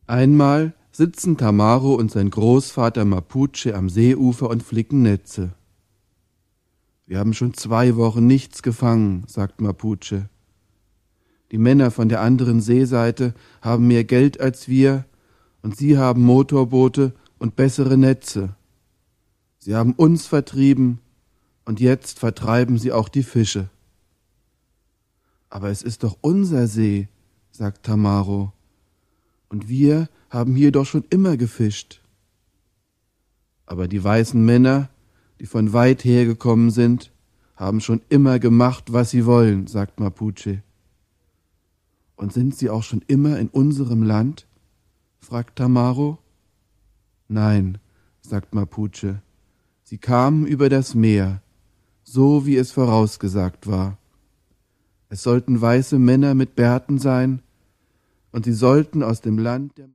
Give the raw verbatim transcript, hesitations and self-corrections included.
Einmal sitzen Tamaro und sein Großvater Mapuche am Seeufer und flicken Netze. »Wir haben schon zwei Wochen nichts gefangen«, sagt Mapuche. »Die Männer von der anderen Seeseite haben mehr Geld als wir und sie haben Motorboote und bessere Netze. Sie haben uns vertrieben und jetzt vertreiben sie auch die Fische.« »Aber es ist doch unser See«, sagt Tamaro, »und wir haben hier doch schon immer gefischt.« »Aber die weißen Männer, die von weit hergekommen sind, haben schon immer gemacht, was sie wollen«, sagt Mapuche. »Und sind sie auch schon immer in unserem Land?«, fragt Tamaro. »Nein«, sagt Mapuche, »sie kamen über das Meer, so wie es vorausgesagt war. Es sollten weiße Männer mit Bärten sein, und sie sollten aus dem Land der